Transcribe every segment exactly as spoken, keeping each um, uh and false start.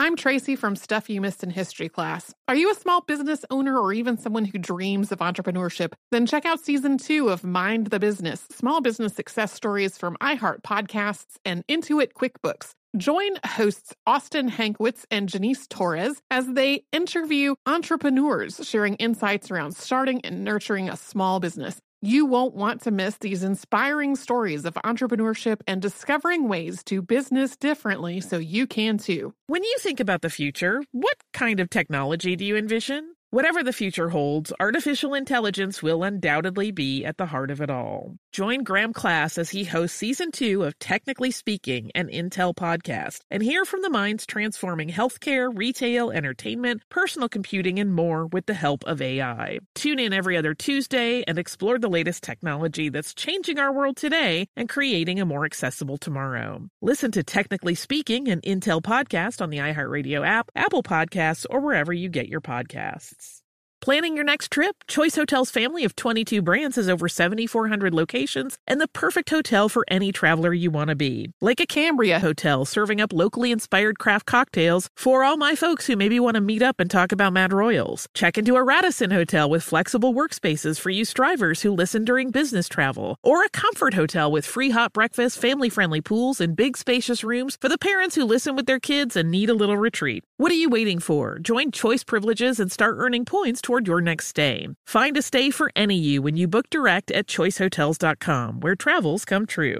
I'm Tracy from Stuff You Missed in History class. Are you a small business owner or even someone who dreams of entrepreneurship? Then check out season two of Mind the Business, small business success stories from iHeart Podcasts and Intuit QuickBooks. Join hosts Austin Hankwitz and Janice Torres as they interview entrepreneurs sharing insights around starting and nurturing a small business. You won't want to miss these inspiring stories of entrepreneurship and discovering ways to business differently so you can too. When you think about the future, what kind of technology do you envision? Whatever the future holds, artificial intelligence will undoubtedly be at the heart of it all. Join Graham Class as he hosts season two of Technically Speaking, an Intel podcast, and hear from the minds transforming healthcare, retail, entertainment, personal computing, and more with the help of A I. Tune in every other Tuesday and explore the latest technology that's changing our world today and creating a more accessible tomorrow. Listen to Technically Speaking, an Intel podcast on the iHeartRadio app, Apple Podcasts, or wherever you get your podcasts. Planning your next trip? Choice Hotels' family of twenty-two brands has over seventy-four hundred locations and the perfect hotel for any traveler you want to be. Like a Cambria Hotel, serving up locally inspired craft cocktails for all my folks who maybe want to meet up and talk about Mad Royals. Check into a Radisson Hotel with flexible workspaces for you strivers who listen during business travel. Or a Comfort Hotel with free hot breakfast, family-friendly pools, and big spacious rooms for the parents who listen with their kids and need a little retreat. What are you waiting for? Join Choice Privileges and start earning points toward your next stay. Find a stay for any you when you book direct at choice hotels dot com, where travels come true.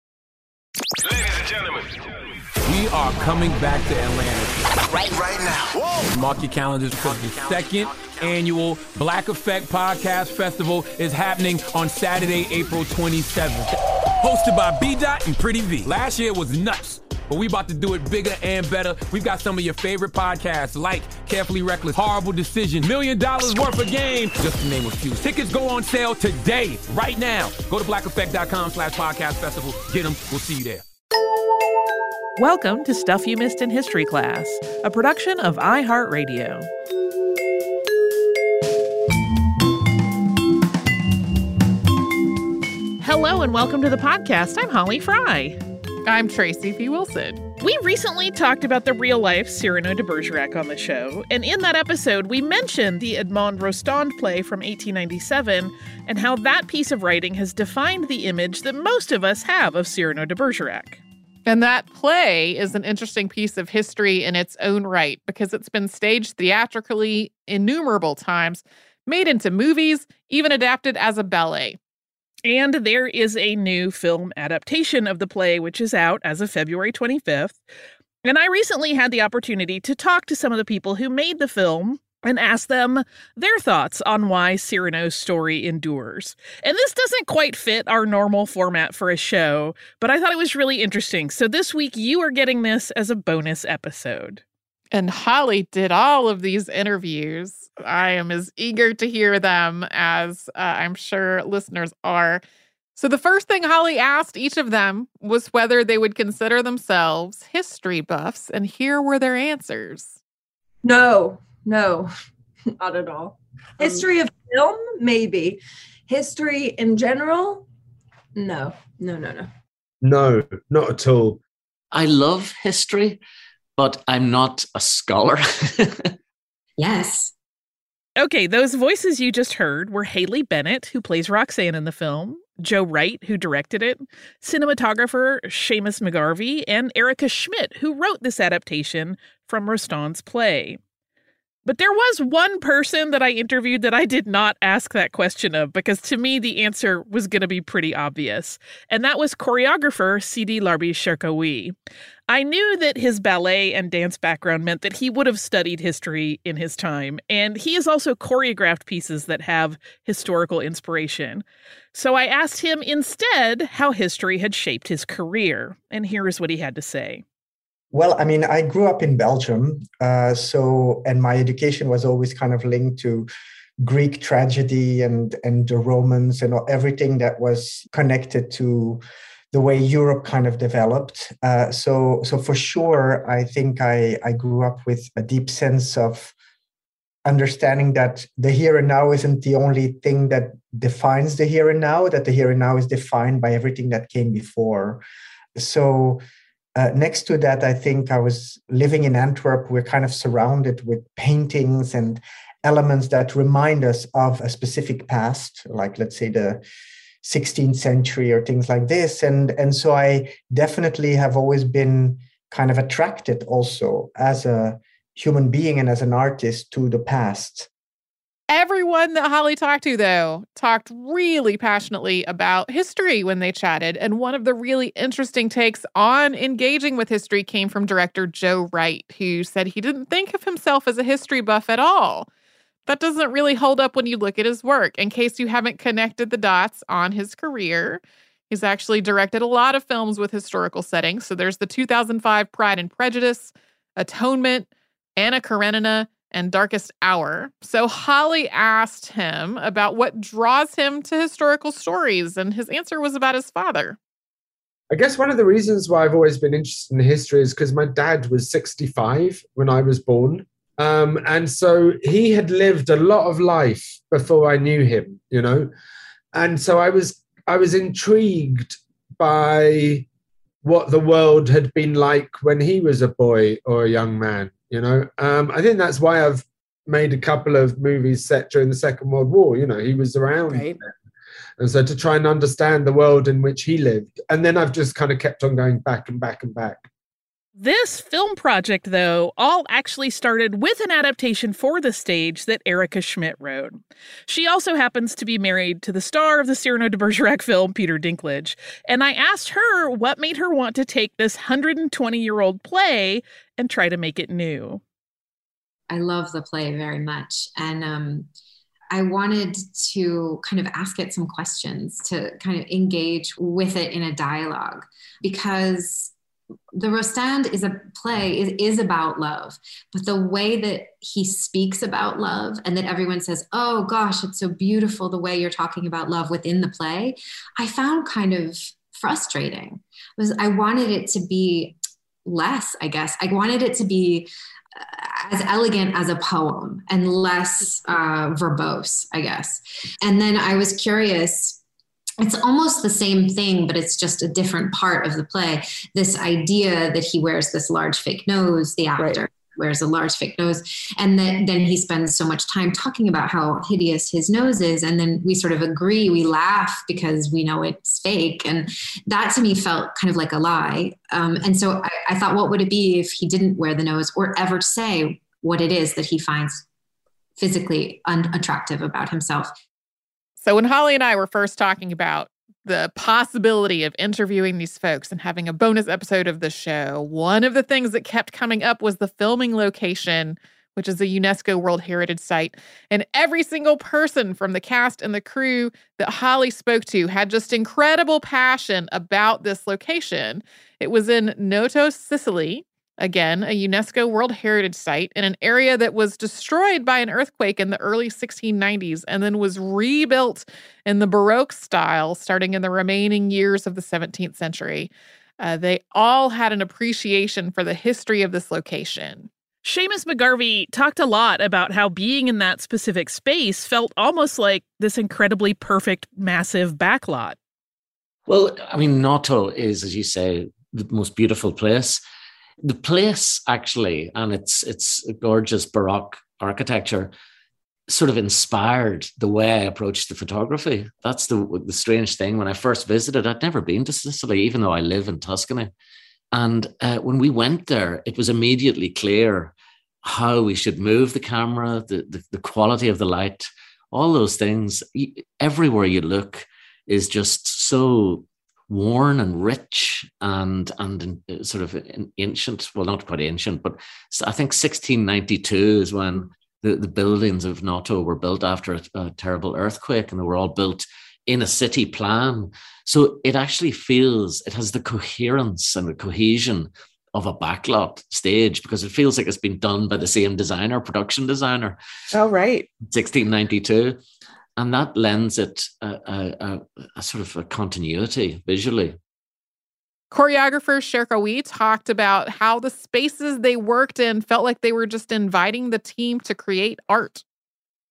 Ladies and gentlemen, we are coming back to Atlanta right, right now. Whoa. Mark your calendars because the second annual Black Effect Podcast Festival is happening on Saturday, April twenty-seventh. Hosted by B-Dot and Pretty V. Last year was nuts, but we about to do it bigger and better. We've got some of your favorite podcasts like Carefully Reckless, Horrible Decision, Million Dollars Worth of Game, just to name a few. Tickets go on sale today, right now. Go to black effect dot com slash podcast festival. Get them. We'll see you there. Welcome to Stuff You Missed in History class, a production of iHeartRadio. Hello and welcome to the podcast. I'm Holly Fry. I'm Tracy V. Wilson. We recently talked about the real-life Cyrano de Bergerac on the show, and in that episode, we mentioned the Edmond Rostand play from eighteen ninety-seven and how that piece of writing has defined the image that most of us have of Cyrano de Bergerac. And that play is an interesting piece of history in its own right because it's been staged theatrically innumerable times, made into movies, even adapted as a ballet. And there is a new film adaptation of the play, which is out as of February twenty-fifth. And I recently had the opportunity to talk to some of the people who made the film and ask them their thoughts on why Cyrano's story endures. And this doesn't quite fit our normal format for a show, but I thought it was really interesting. So this week, you are getting this as a bonus episode. And Holly did all of these interviews. I am as eager to hear them as uh, I'm sure listeners are. So the first thing Holly asked each of them was whether they would consider themselves history buffs, and here were their answers. No, no, not at all. History of film, maybe. History in general, no, no, no, no. No, not at all. I love history, but I'm not a scholar. Yes. Okay, those voices you just heard were Haley Bennett, who plays Roxanne in the film, Joe Wright, who directed it, cinematographer Seamus McGarvey, and Erica Schmidt, who wrote this adaptation from Rostand's play. But there was one person that I interviewed that I did not ask that question of, because to me the answer was going to be pretty obvious, and that was choreographer Sidi Larbi Cherkaoui. I knew that his ballet and dance background meant that he would have studied history in his time, and he has also choreographed pieces that have historical inspiration. So I asked him instead how history had shaped his career, and here is what he had to say. Well, I mean, I grew up in Belgium, uh, so and my education was always kind of linked to Greek tragedy and and the Romans and everything that was connected to the way Europe kind of developed. Uh, so, so for sure, I think I I grew up with a deep sense of understanding that the here and now isn't the only thing that defines the here and now. That the here and now is defined by everything that came before. So. Uh, next to that, I think I was living in Antwerp. We're kind of surrounded with paintings and elements that remind us of a specific past, like let's say the sixteenth century or things like this. And, and so I definitely have always been kind of attracted also as a human being and as an artist to the past. Everyone that Holly talked to, though, talked really passionately about history when they chatted. And one of the really interesting takes on engaging with history came from director Joe Wright, who said he didn't think of himself as a history buff at all. That doesn't really hold up when you look at his work. In case you haven't connected the dots on his career, he's actually directed a lot of films with historical settings. So there's the two thousand five Pride and Prejudice, Atonement, Anna Karenina, and Darkest Hour. So Holly asked him about what draws him to historical stories, and his answer was about his father. I guess one of the reasons why I've always been interested in history is because my dad was sixty-five when I was born. Um, and so he had lived a lot of life before I knew him, you know? And so I was I was intrigued by what the world had been like when he was a boy or a young man. You know, um, I think that's why I've made a couple of movies set during the Second World War. You know, he was around. Right. And so to try and understand the world in which he lived. And then I've just kind of kept on going back and back and back. This film project, though, all actually started with an adaptation for the stage that Erica Schmidt wrote. She also happens to be married to the star of the Cyrano de Bergerac film, Peter Dinklage. And I asked her what made her want to take this one hundred twenty-year-old play and try to make it new. I love the play very much. And um, I wanted to kind of ask it some questions, to kind of engage with it in a dialogue, because the Rostand is a play, is, is about love, but the way that he speaks about love and that everyone says, oh gosh, it's so beautiful the way you're talking about love within the play, I found kind of frustrating. It was I wanted it to be less, I guess. I wanted it to be as elegant as a poem and less uh, verbose, I guess. And then I was curious, it's almost the same thing, but it's just a different part of the play. This idea that he wears this large fake nose, the actor right. wears a large fake nose, and that then he spends so much time talking about how hideous his nose is. And then we sort of agree, we laugh because we know it's fake. And that to me felt kind of like a lie. Um, and so I, I thought, what would it be if he didn't wear the nose or ever say what it is that he finds physically unattractive about himself? So when Holly and I were first talking about the possibility of interviewing these folks and having a bonus episode of the show, one of the things that kept coming up was the filming location, which is a UNESCO World Heritage Site. And every single person from the cast and the crew that Holly spoke to had just incredible passion about this location. It was in Noto, Sicily. Again, a UNESCO World Heritage Site in an area that was destroyed by an earthquake in the early sixteen nineties and then was rebuilt in the Baroque style starting in the remaining years of the seventeenth century. Uh, they all had an appreciation for the history of this location. Seamus McGarvey talked a lot about how being in that specific space felt almost like this incredibly perfect, massive backlot. Well, I mean, Noto is, as you say, the most beautiful place. The place, actually, and it's it's gorgeous Baroque architecture, sort of inspired the way I approached the photography. That's the the strange thing. When I first visited, I'd never been to Sicily, even though I live in Tuscany. And uh, when we went there, it was immediately clear how we should move the camera, the, the, the quality of the light, all those things. Everywhere you look is just so worn and rich and and sort of ancient. Well, not quite ancient, but I think sixteen ninety-two is when the, the buildings of Noto were built after a, a terrible earthquake, and they were all built in a city plan. So it actually feels, it has the coherence and the cohesion of a backlot stage, because it feels like it's been done by the same designer, production designer. Oh, right. sixteen ninety-two. And that lends it a, a, a, a sort of a continuity visually. Choreographer Sherka Wee talked about how the spaces they worked in felt like they were just inviting the team to create art.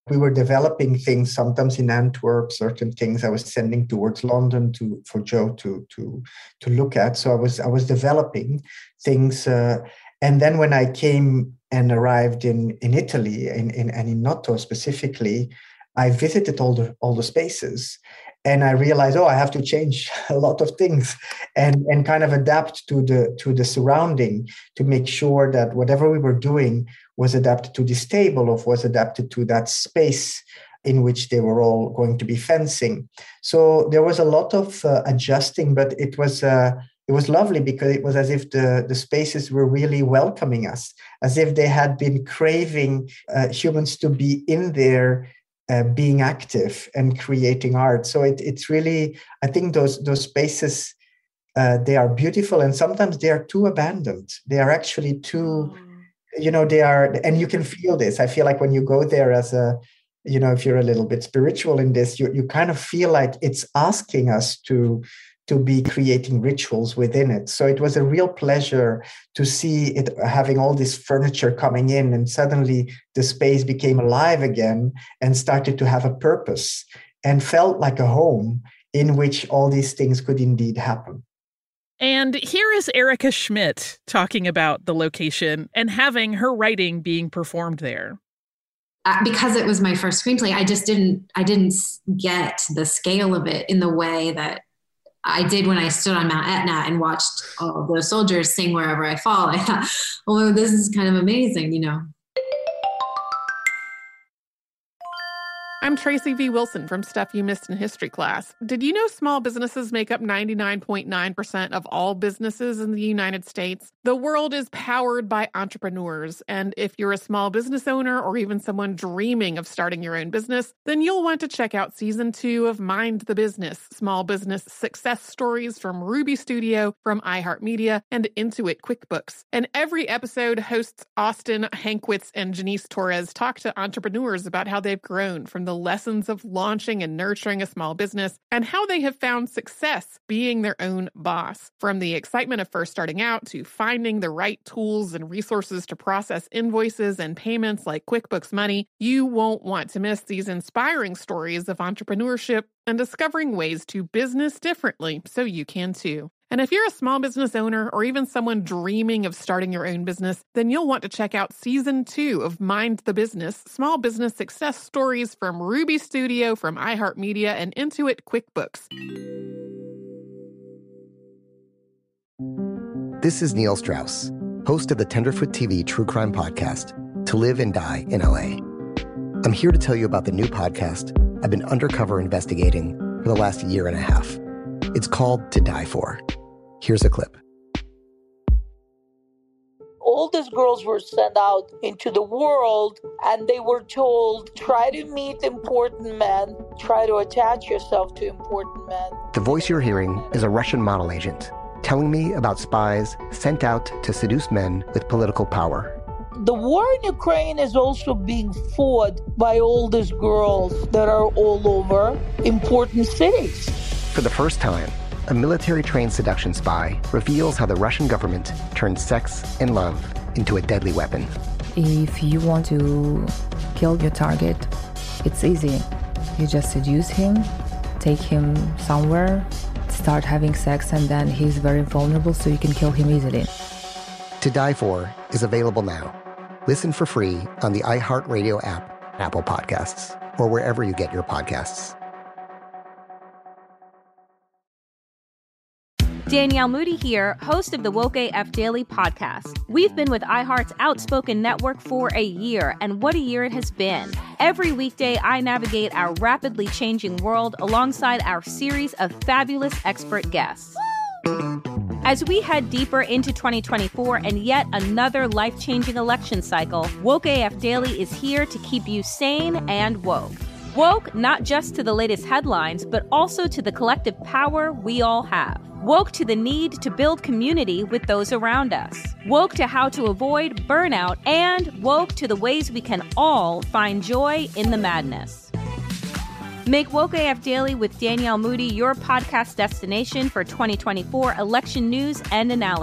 We were developing things sometimes in Antwerp, certain things I was sending towards London to for Joe to to to look at. So I was I was developing things. Uh, and then when I came and arrived in, in Italy in, in, and in Noto specifically, I visited all the all the spaces. And I realized, oh, I have to change a lot of things and, and kind of adapt to the to the surrounding to make sure that whatever we were doing was adapted to this table or was adapted to that space in which they were all going to be fencing. So there was a lot of uh, adjusting, but it was uh, it was lovely because it was as if the, the spaces were really welcoming us, as if they had been craving uh, humans to be in there, Uh, being active and creating art. So it, it's really, I think those those spaces, uh, they are beautiful, and sometimes they are too abandoned. They are actually too, you know, they are, and you can feel this. I feel like when you go there as a, you know, if you're a little bit spiritual in this, you you kind of feel like it's asking us to to be creating rituals within it. So it was a real pleasure to see it having all this furniture coming in, and suddenly the space became alive again and started to have a purpose and felt like a home in which all these things could indeed happen. And here is Erica Schmidt talking about the location and having her writing being performed there. Uh, because it was my first screenplay, I just didn't, I didn't get the scale of it in the way that I did when I stood on Mount Etna and watched all those soldiers sing Wherever I Fall. I thought, oh, this is kind of amazing, you know. I'm Tracy V. Wilson from Stuff You Missed in History Class. Did you know small businesses make up ninety-nine point nine percent of all businesses in the United States? The world is powered by entrepreneurs, and if you're a small business owner or even someone dreaming of starting your own business, then you'll want to check out Season two of Mind the Business, Small Business Success Stories from Ruby Studio, from iHeartMedia, and Intuit QuickBooks. And every episode, hosts Austin Hankwitz and Janice Torres talk to entrepreneurs about how they've grown from the lessons of launching and nurturing a small business and how they have found success being their own boss. From the excitement of first starting out to finding the right tools and resources to process invoices and payments like QuickBooks Money, you won't want to miss these inspiring stories of entrepreneurship and discovering ways to business differently so you can too. And if you're a small business owner or even someone dreaming of starting your own business, then you'll want to check out Season two of Mind the Business, Small Business Success Stories from Ruby Studio, from iHeartMedia, and Intuit QuickBooks. This is Neil Strauss, host of the Tenderfoot T V True Crime Podcast, To Live and Die in L A. I'm here to tell you about the new podcast I've been undercover investigating for the last year and a half. It's called To Die For. Here's a clip. All these girls were sent out into the world and they were told, try to meet important men, try to attach yourself to important men. The voice you're hearing is a Russian model agent telling me about spies sent out to seduce men with political power. The war in Ukraine is also being fought by all these girls that are all over important cities. For the first time, a military-trained seduction spy reveals how the Russian government turned sex and love into a deadly weapon. If you want to kill your target, it's easy. You just seduce him, take him somewhere, start having sex, and then he's very vulnerable, so you can kill him easily. To Die For is available now. Listen for free on the iHeartRadio app, Apple Podcasts, or wherever you get your podcasts. Danielle Moody here, host of the Woke A F Daily podcast. We've been with iHeart's Outspoken Network for a year, and what a year it has been. Every weekday, I navigate our rapidly changing world alongside our series of fabulous expert guests. As we head deeper into twenty twenty-four and yet another life-changing election cycle, Woke A F Daily is here to keep you sane and woke. Woke not just to the latest headlines, but also to the collective power we all have. Woke to the need to build community with those around us. Woke to how to avoid burnout, and woke to the ways we can all find joy in the madness. Make Woke A F Daily with Danielle Moody your podcast destination for twenty twenty-four election news and analysis.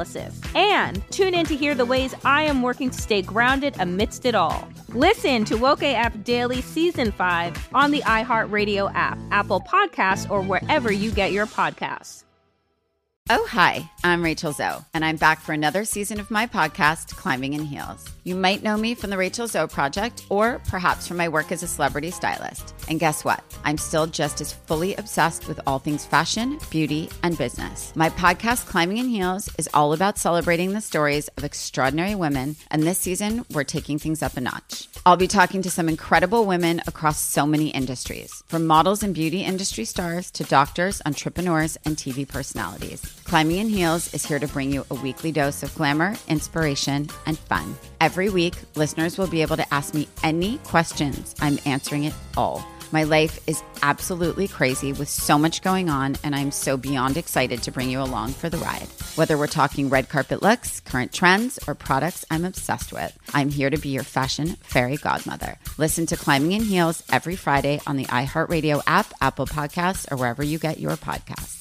And tune in to hear the ways I am working to stay grounded amidst it all. Listen to Woke A F Daily Season five on the iHeartRadio app, Apple Podcasts, or wherever you get your podcasts. Oh, hi, I'm Rachel Zoe, and I'm back for another season of my podcast, Climbing in Heels. You might know me from the Rachel Zoe Project, or perhaps from my work as a celebrity stylist. And guess what? I'm still just as fully obsessed with all things fashion, beauty, and business. My podcast, Climbing in Heels, is all about celebrating the stories of extraordinary women, and this season, we're taking things up a notch. I'll be talking to some incredible women across so many industries, from models and beauty industry stars to doctors, entrepreneurs, and T V personalities. Climbing in Heels is here to bring you a weekly dose of glamour, inspiration, and fun. Every week, listeners will be able to ask me any questions. I'm answering it all. My life is absolutely crazy with so much going on, and I'm so beyond excited to bring you along for the ride. Whether we're talking red carpet looks, current trends, or products I'm obsessed with, I'm here to be your fashion fairy godmother. Listen to Climbing in Heels every Friday on the iHeartRadio app, Apple Podcasts, or wherever you get your podcasts.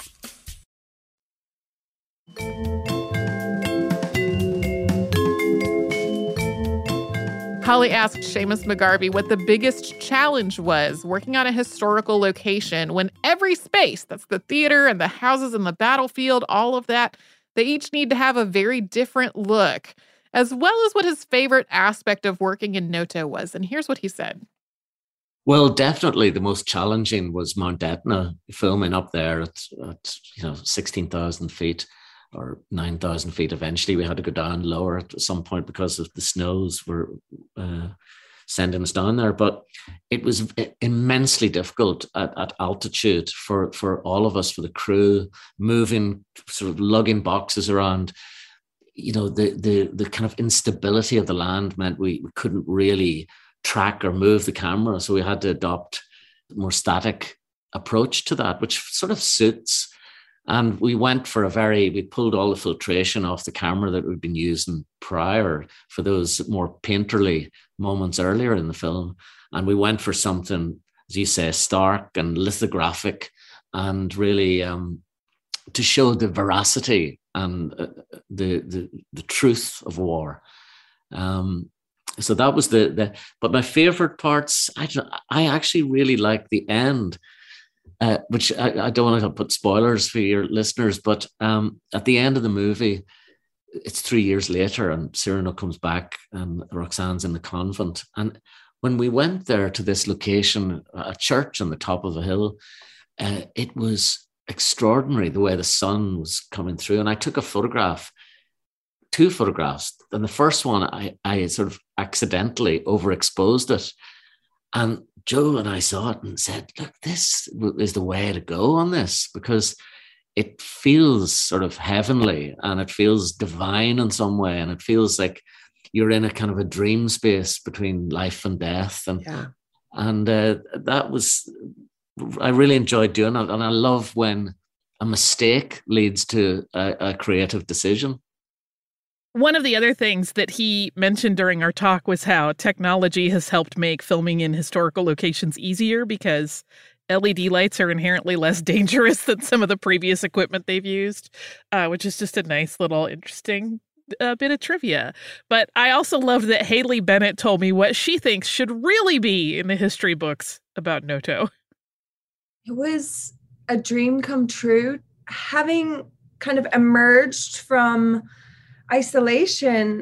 Holly asked Seamus McGarvey what the biggest challenge was working on a historical location when every space, that's the theater and the houses and the battlefield, all of that, they each need to have a very different look, as well as what his favorite aspect of working in Noto was. And here's what he said. Well, definitely the most challenging was Mount Etna, filming up there at, at you know, sixteen thousand feet. Or nine thousand feet. Eventually, we had to go down lower at some point because of the snows were uh, sending us down there. But it was immensely difficult at, at altitude for, for all of us, for the crew, moving, sort of lugging boxes around. You know, the the the kind of instability of the land meant we, we couldn't really track or move the camera. So we had to adopt a more static approach to that, which sort of suits. And we went for a very, we pulled all the filtration off the camera that we'd been using prior for those more painterly moments earlier in the film. And we went for something, as you say, stark and lithographic, and really um, to show the veracity and uh, the, the the truth of war. Um, so that was the, the, but my favorite parts, I, I actually really like the end. Uh, which I, I don't want to put spoilers for your listeners, but um, at the end of the movie, it's three years later and Cyrano comes back and Roxane's in the convent. And when we went there to this location, a church on the top of a hill, uh, it was extraordinary the way the sun was coming through. And I took a photograph, two photographs. And the first one, I, I sort of accidentally overexposed it. And Joe and I saw it and said, look, this is the way to go on this, because it feels sort of heavenly and it feels divine in some way. And it feels like you're in a kind of a dream space between life and death. And, yeah. and uh, that was, I really enjoyed doing it. And I love when a mistake leads to a, a creative decision. One of the other things that he mentioned during our talk was how technology has helped make filming in historical locations easier because L E D lights are inherently less dangerous than some of the previous equipment they've used, uh, which is just a nice little interesting uh, bit of trivia. But I also love that Haley Bennett told me what she thinks should really be in the history books about Noto. It was a dream come true, having kind of emerged from isolation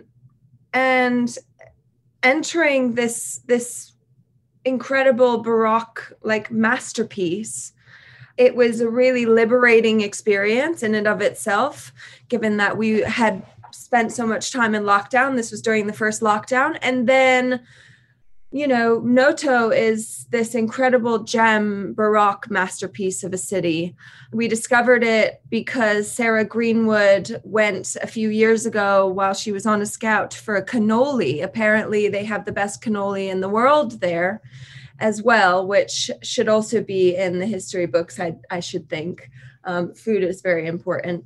and entering this this incredible Baroque like masterpiece. It was a really liberating experience in and of itself, given that we had spent so much time in lockdown. This was during the first lockdown. And then, you know, Noto is this incredible gem Baroque masterpiece of a city. We discovered it because Sarah Greenwood went a few years ago while she was on a scout for a cannoli. Apparently they have the best cannoli in the world there as well, which should also be in the history books, I, I should think. Um, food is very important.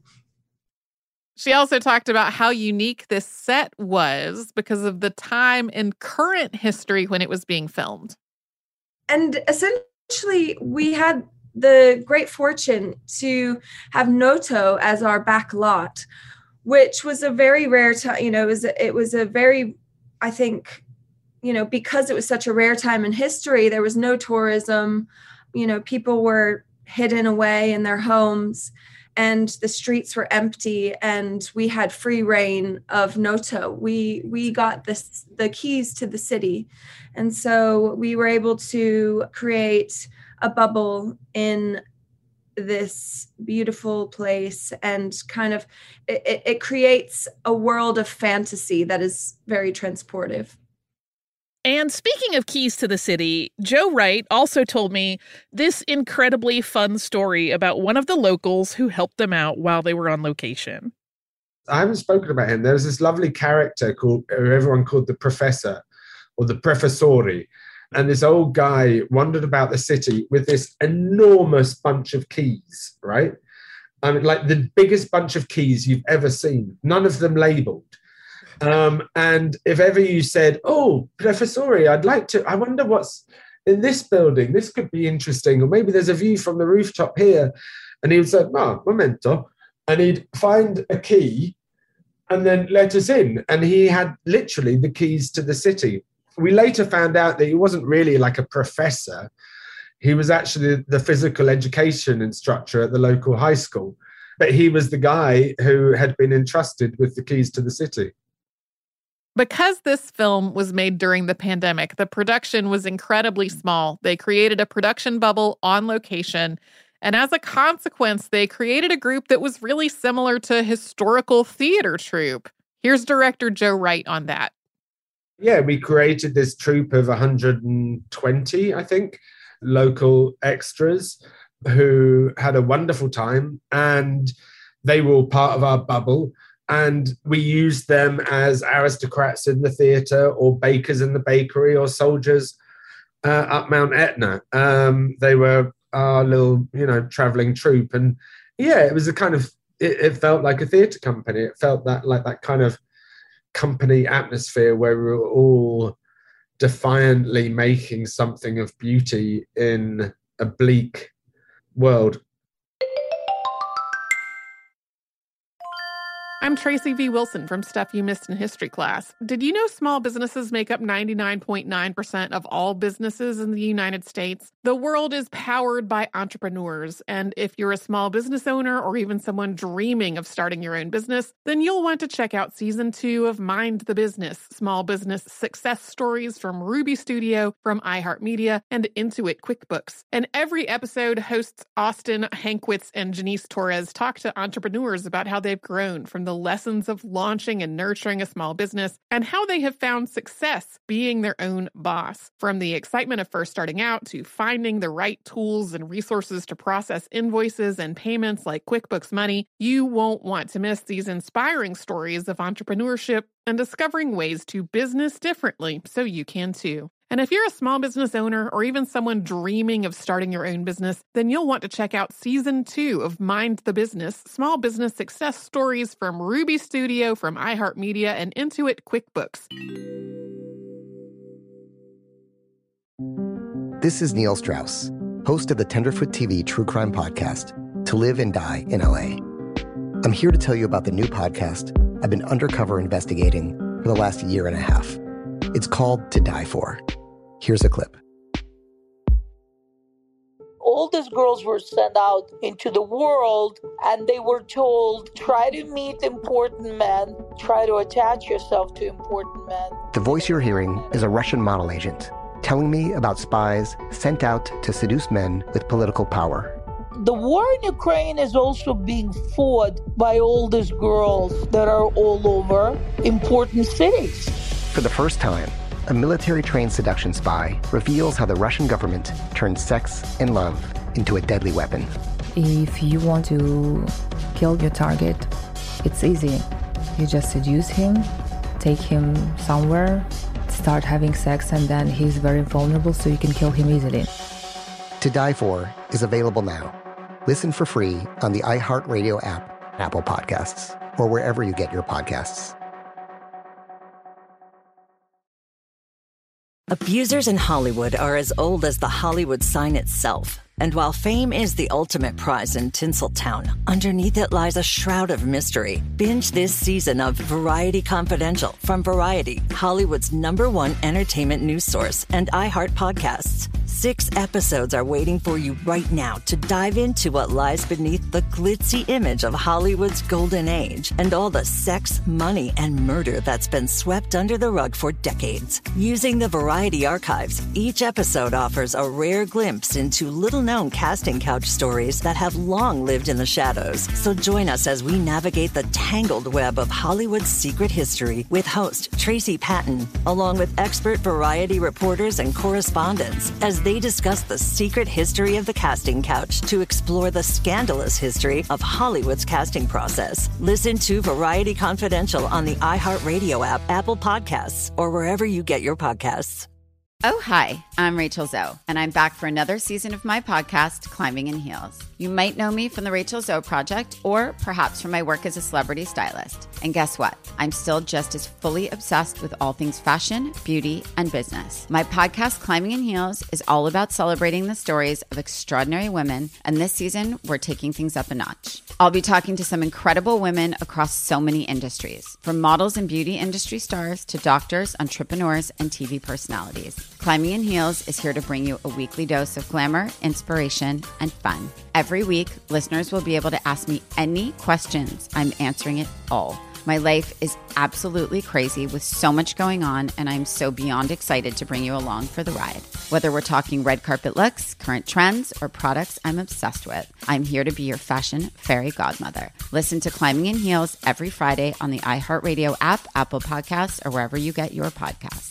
She also talked about how unique this set was because of the time in current history when it was being filmed. And essentially, we had the great fortune to have Noto as our back lot, which was a very rare time. You know, it was a, it was a very, I think, you know, because it was such a rare time in history, there was no tourism. You know, people were hidden away in their homes, and the streets were empty, and we had free reign of Noto. We we got this, the keys to the city. And so we were able to create a bubble in this beautiful place, and kind of it, it creates a world of fantasy that is very transportive. And speaking of keys to the city, Joe Wright also told me this incredibly fun story about one of the locals who helped them out while they were on location. I haven't spoken about him. There was this lovely character called, who everyone called the Professor, or the Professori. And this old guy wandered about the city with this enormous bunch of keys, right? I mean, like the biggest bunch of keys you've ever seen, none of them labeled. Um, and if ever you said, oh, Professori, I'd like to, I wonder what's in this building. This could be interesting. Or maybe there's a view from the rooftop here. And he would say, oh, momento. And he'd find a key and then let us in. And he had literally the keys to the city. We later found out that he wasn't really like a professor. He was actually the physical education instructor at the local high school. But he was the guy who had been entrusted with the keys to the city. Because this film was made during the pandemic, the production was incredibly small. They created a production bubble on location. And as a consequence, they created a group that was really similar to a historical theater troupe. Here's director Joe Wright on that. Yeah, we created this troupe of one hundred twenty, I think, local extras who had a wonderful time, and they were all part of our bubble. And we used them as aristocrats in the theatre, or bakers in the bakery, or soldiers uh, up Mount Etna. Um, they were our little, you know, traveling troupe. And yeah, it was a kind of, it, it felt like a theatre company. It felt that like that kind of company atmosphere where we were all defiantly making something of beauty in a bleak world. I'm Tracy V. Wilson from Stuff You Missed in History Class. Did you know small businesses make up ninety-nine point nine percent of all businesses in the United States? The world is powered by entrepreneurs, and if you're a small business owner or even someone dreaming of starting your own business, then you'll want to check out season two of Mind the Business, small business success stories from Ruby Studio, from iHeartMedia, and Intuit QuickBooks. And every episode, hosts Austin Hankwitz and Janice Torres talk to entrepreneurs about how they've grown from the the lessons of launching and nurturing a small business, and how they have found success being their own boss. From the excitement of first starting out to finding the right tools and resources to process invoices and payments like QuickBooks Money, you won't want to miss these inspiring stories of entrepreneurship and discovering ways to business differently so you can too. And if you're a small business owner or even someone dreaming of starting your own business, then you'll want to check out season two of Mind the Business, small business success stories from Ruby Studio, from iHeartMedia, and Intuit QuickBooks. This is Neil Strauss, host of the Tenderfoot T V True Crime Podcast, To Live and Die in L A. I'm here to tell you about the new podcast I've been undercover investigating for the last year and a half. It's called To Die For. Here's a clip. All these girls were sent out into the world, and they were told, try to meet important men, try to attach yourself to important men. The voice you're hearing is a Russian model agent telling me about spies sent out to seduce men with political power. The war in Ukraine is also being fought by all these girls that are all over important cities. For the first time, a military-trained seduction spy reveals how the Russian government turned sex and love into a deadly weapon. If you want to kill your target, it's easy. You just seduce him, take him somewhere, start having sex, and then he's very vulnerable, so you can kill him easily. To Die For is available now. Listen for free on the iHeartRadio app, Apple Podcasts, or wherever you get your podcasts. Abusers in Hollywood are as old as the Hollywood sign itself. And while fame is the ultimate prize in Tinseltown, underneath it lies a shroud of mystery. Binge this season of Variety Confidential from Variety, Hollywood's number one entertainment news source, and iHeart Podcasts. Six episodes are waiting for you right now to dive into what lies beneath the glitzy image of Hollywood's golden age and all the sex, money, and murder that's been swept under the rug for decades. Using the Variety archives, each episode offers a rare glimpse into little-known casting couch stories that have long lived in the shadows. So join us as we navigate the tangled web of Hollywood's secret history with host Tracy Patton, along with expert Variety reporters and correspondents, as they discuss the secret history of the casting couch to explore the scandalous history of Hollywood's casting process. Listen to Variety Confidential on the iHeartRadio app, Apple Podcasts, or wherever you get your podcasts. Oh, hi, I'm Rachel Zoe, and I'm back for another season of my podcast, Climbing in Heels. You might know me from the Rachel Zoe Project, or perhaps from my work as a celebrity stylist. And guess what? I'm still just as fully obsessed with all things fashion, beauty, and business. My podcast, Climbing in Heels, is all about celebrating the stories of extraordinary women, and this season, we're taking things up a notch. I'll be talking to some incredible women across so many industries, from models and beauty industry stars to doctors, entrepreneurs, and T V personalities. Climbing in Heels is here to bring you a weekly dose of glamour, inspiration, and fun. Every week, listeners will be able to ask me any questions. I'm answering it all. My life is absolutely crazy with so much going on, and I'm so beyond excited to bring you along for the ride. Whether we're talking red carpet looks, current trends, or products I'm obsessed with, I'm here to be your fashion fairy godmother. Listen to Climbing in Heels every Friday on the iHeartRadio app, Apple Podcasts, or wherever you get your podcasts.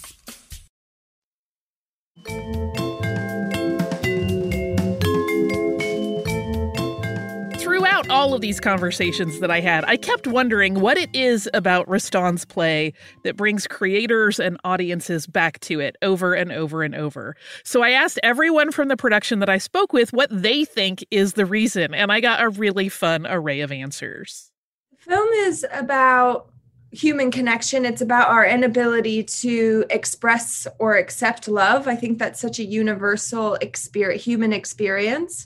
Throughout all of these conversations that I had, I kept wondering what it is about Rostand's play that brings creators and audiences back to it over and over and over. So I asked everyone from the production that I spoke with what they think is the reason, and I got a really fun array of answers. Film is about human connection. It's about our inability to express or accept love. I think that's such a universal experience, human experience.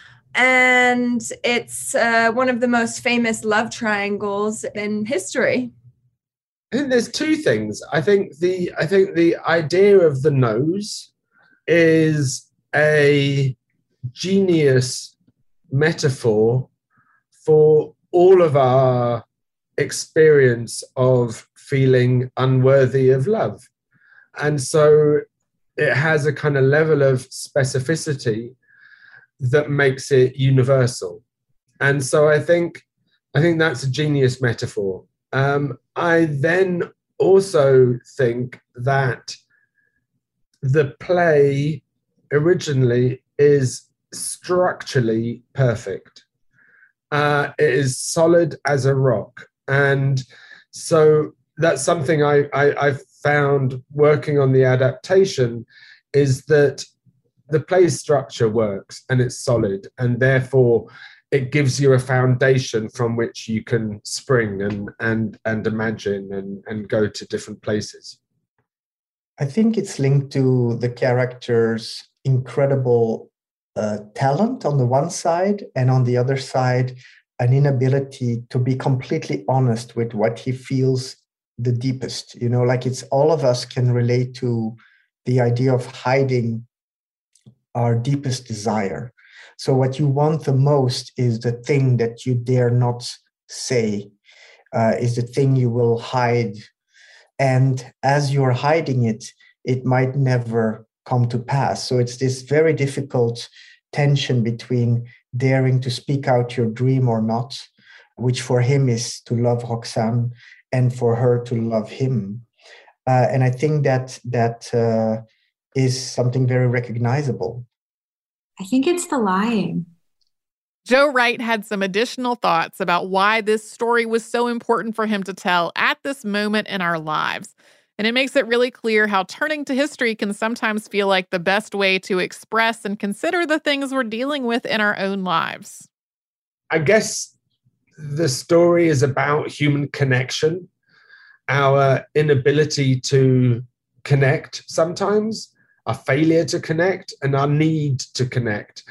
And it's uh, one of the most famous love triangles in history. I think there's two things. I think the I think the idea of the nose is a genius metaphor for all of our experience of feeling unworthy of love. And so it has a kind of level of specificity that makes it universal. And so I think I think that's a genius metaphor. Um, I then also think that the play originally is structurally perfect. Uh, it is solid as a rock. And so that's something I, I, I found working on the adaptation, is that the play structure works and it's solid, and therefore it gives you a foundation from which you can spring and and and imagine and, and go to different places. I think it's linked to the character's incredible uh, talent on the one side, and on the other side, an inability to be completely honest with what he feels the deepest. You know, like it's all of us can relate to the idea of hiding our deepest desire. So what you want the most is the thing that you dare not say, uh, is the thing you will hide. And as you're hiding it, it might never come to pass. So it's this very difficult tension between daring to speak out your dream or not, which for him is to love Roxane and for her to love him. Uh, and I think that that uh, is something very recognizable. I think it's the lying. Joe Wright had some additional thoughts about why this story was so important for him to tell at this moment in our lives. And it makes it really clear how turning to history can sometimes feel like the best way to express and consider the things we're dealing with in our own lives. I guess the story is about human connection, our inability to connect sometimes, our failure to connect, and our need to connect.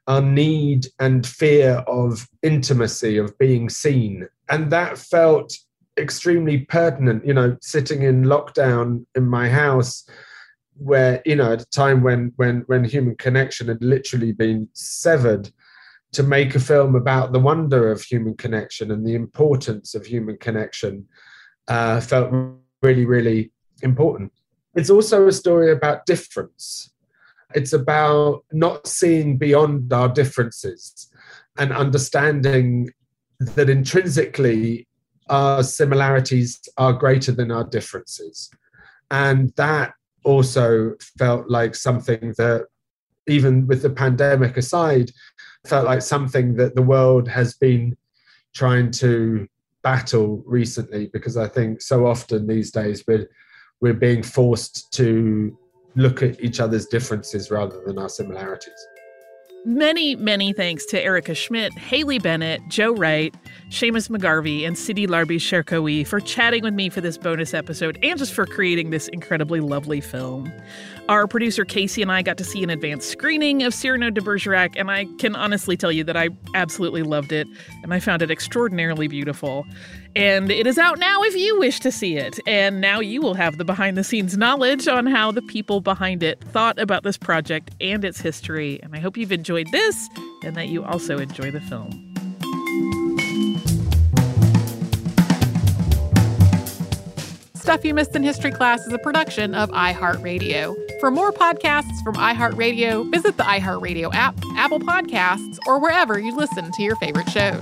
our need and fear of intimacy, of being seen. And that felt extremely pertinent, you know, sitting in lockdown in my house where, you know, at a time when when when human connection had literally been severed, to make a film about the wonder of human connection and the importance of human connection uh, felt really, really important. It's also a story about difference. It's about not seeing beyond our differences and understanding that intrinsically our similarities are greater than our differences. And that also felt like something that, even with the pandemic aside, felt like something that the world has been trying to battle recently, because I think so often these days we're, we're being forced to look at each other's differences rather than our similarities. Many, many thanks to Erica Schmidt, Haley Bennett, Joe Wright, Seamus McGarvey, and Sidi Larbi Cherkaoui for chatting with me for this bonus episode and just for creating this incredibly lovely film. Our producer Casey and I got to see an advanced screening of Cyrano de Bergerac, and I can honestly tell you that I absolutely loved it, and I found it extraordinarily beautiful. And it is out now if you wish to see it. And now you will have the behind-the-scenes knowledge on how the people behind it thought about this project and its history. And I hope you've enjoyed this and that you also enjoy the film. Stuff You Missed in History Class is a production of iHeartRadio. For more podcasts from iHeartRadio, visit the iHeartRadio app, Apple Podcasts, or wherever you listen to your favorite shows.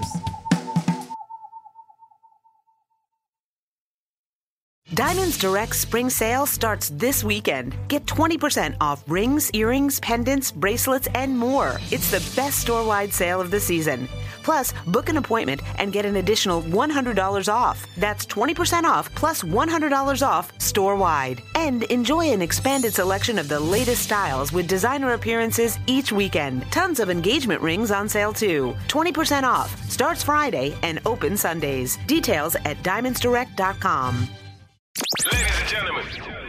Diamonds Direct Spring Sale starts this weekend. Get twenty percent off rings, earrings, pendants, bracelets, and more. It's the best store-wide sale of the season. Plus, book an appointment and get an additional one hundred dollars off. That's twenty percent off plus one hundred dollars off store-wide. And enjoy an expanded selection of the latest styles with designer appearances each weekend. Tons of engagement rings on sale too. twenty percent off. Starts Friday and open Sundays. Details at diamonds direct dot com. Ladies and gentlemen,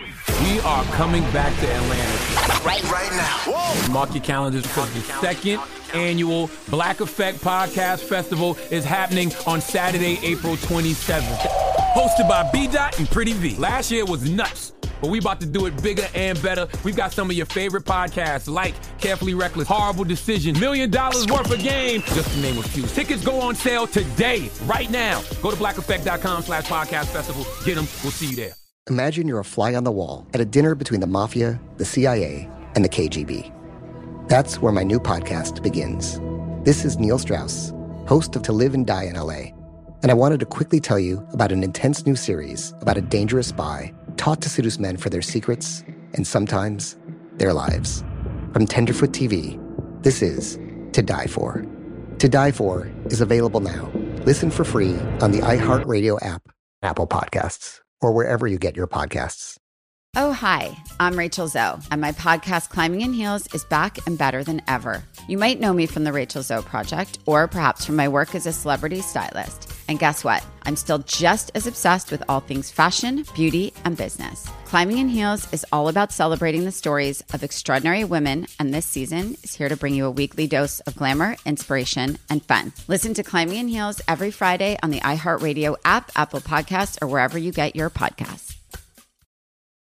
we are coming back to Atlanta right, right now. Whoa. Mark your calendars because the second annual Black Effect Podcast Festival is happening on Saturday, April twenty-seventh. Hosted by B Dot and Pretty V. Last year was nuts, but we about to do it bigger and better. We've got some of your favorite podcasts like Carefully Reckless, Horrible Decision, Million Dollars Worth of Game, just to name a few. Tickets go on sale today, right now. Go to black effect dot com slash podcast festival. Get them. We'll see you there. Imagine you're a fly on the wall at a dinner between the mafia, the C I A, and the K G B. That's where my new podcast begins. This is Neil Strauss, host of To Live and Die in L A, and I wanted to quickly tell you about an intense new series about a dangerous spy taught to seduce men for their secrets and sometimes their lives. From Tenderfoot T V, this is To Die For. To Die For is available now. Listen for free on the iHeartRadio app, Apple Podcasts, or wherever you get your podcasts. Oh, hi, I'm Rachel Zoe, and my podcast, Climbing in Heels, is back and better than ever. You might know me from the Rachel Zoe Project, or perhaps from my work as a celebrity stylist. And guess what? I'm still just as obsessed with all things fashion, beauty, and business. Climbing in Heels is all about celebrating the stories of extraordinary women, and this season is here to bring you a weekly dose of glamour, inspiration, and fun. Listen to Climbing in Heels every Friday on the iHeartRadio app, Apple Podcasts, or wherever you get your podcasts.